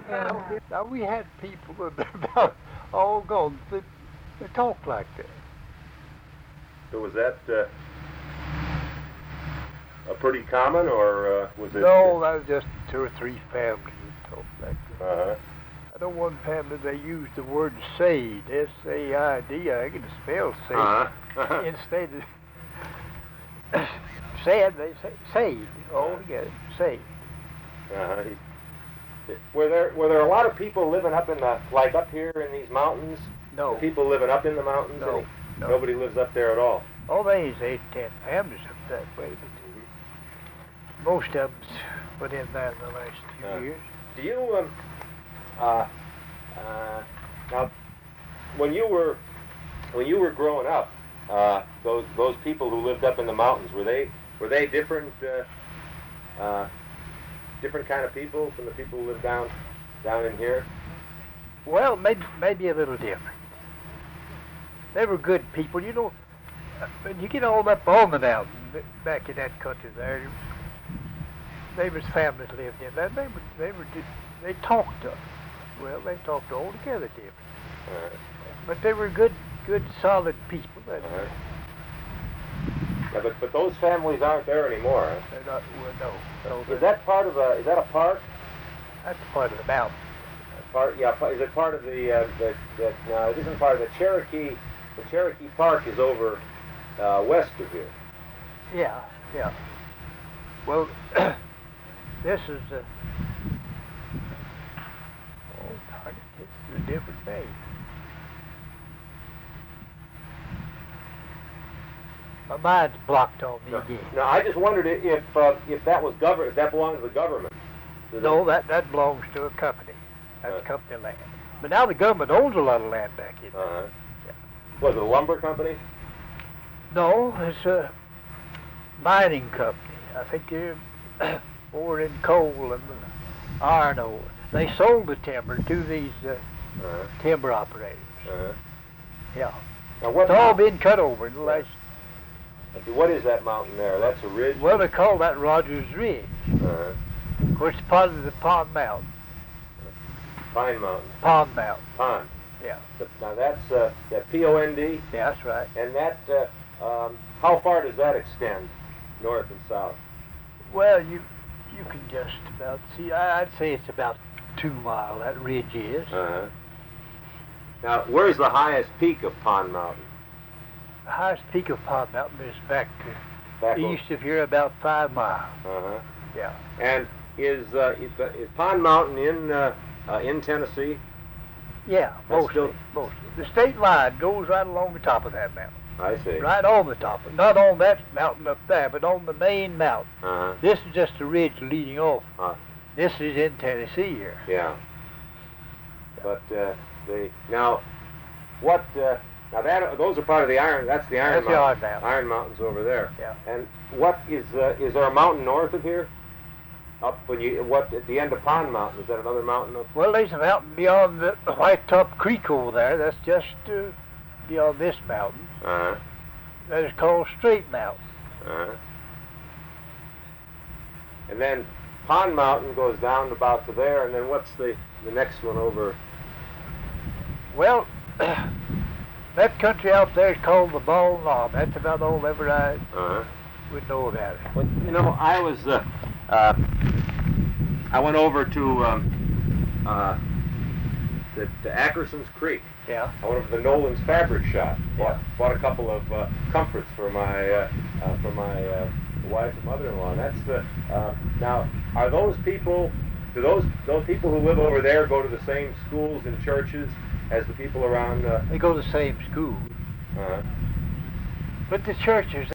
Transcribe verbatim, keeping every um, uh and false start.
Now, now we had people that are about all gone that, that talked like that. So was that uh, a pretty common, or uh, was it? No, that was just two or three families that talked like that. Uh-huh. I know one family they used the word "said," S A I D. I can spell "said" Uh-huh. instead of said. They say "said" all together. "Said." Uh-huh. Were there were there a lot of people living up in the like up here in these mountains? No. The people living up in the mountains? No. Any, no. Nobody lives up there at all. Oh, there's eight, ten families up that way, but most of them's put in there in the last few Uh, years. Do you um uh uh now when you were when you were growing up, uh those those people who lived up in the mountains, were they were they different uh uh different kind of people from the people who live down down in here? Well, maybe maybe a little different. They were good people, you know. When you get all up on the mountain, back in that country there, they was families lived in that. They were they were they talked to, well, they talked altogether different. Uh, But they were good good solid people. That, uh, yeah, but but those families aren't there anymore. Huh? they're not well, no. no Is they're- that part of a is that a park? that's part of the mountain. Part, yeah, pa- is it part of the, uh, the, the no, it isn't part of the Cherokee, the Cherokee Park is over uh, west of here. Yeah, yeah. Well, this is a, oh, darn it, this is a different name. My mind's blocked on me No, again. no, I just wondered i- if, uh, if that was government, if that belonged to the government. Does No, it- that, that belongs to a company. That's Uh. company land. But now the government owns a lot of land back in there. Uh-huh. Yeah. Was it a lumber company? No, it's a mining company. I think they're more in coal and iron ore. They sold the timber to these uh, Uh-huh. timber operators. Uh-huh. Yeah. Now what, It's all been cut over in the last, what is that mountain there? That's a ridge? well, they call that Rogers Ridge, Uh-huh. which is part of the Pond Mountain. Pine Mountain. Pond Mountain. Pond. Yeah. But now that's uh, that P O N D, Yeah, that's right. and that, uh, um, how far does that extend, north and south? Well, you you can just about see, I- I'd say it's about two mile, that ridge is. Uh-huh. Now, where's the highest peak of Pond Mountain? The highest peak of Pond Mountain is back to Back east of here about five miles. Uh-huh. Yeah. And is, uh, is, the- is Pond Mountain in uh, uh, in Tennessee? Yeah, That's mostly, still- mostly. The state line goes right along the top of that mountain. I see. Right on the top. Not on that mountain up there, but on the main mountain. Uh-huh. This is just a ridge leading off. Uh, This is in Tennessee here. yeah. But uh, the now, what? Uh, now that those are part of the Iron. That's the Iron That's the Mountain. Iron Mountain. Iron Mountain's over there. Yeah. And what is uh, is there a mountain north of here? Up when you what at the end of Pond Mountain, is that another mountain? Up? Well, there's a mountain beyond the the White Top Creek over there. That's just uh, beyond this mountain. Uh-huh. That is called Straight Mountain. Uh-huh. And then Pond Mountain goes down about to there, and then what's the the next one over? Well, that country out there is called the Ball Knob. That's about all ever I Uh-huh. would know about it. Well, you know, I was, uh, uh, I went over to, um, uh, to, to Ackerson's Creek. Yeah. I went over to the Nolan's Fabric Shop. Bought, Yeah. bought a couple of uh, comforts for my, uh, uh, for my uh, wife and mother-in-law. And that's the, uh, now, are those people, do those, those people who live over there go to the same schools and churches as the people around, uh, They go to the same school. uh, But the churches,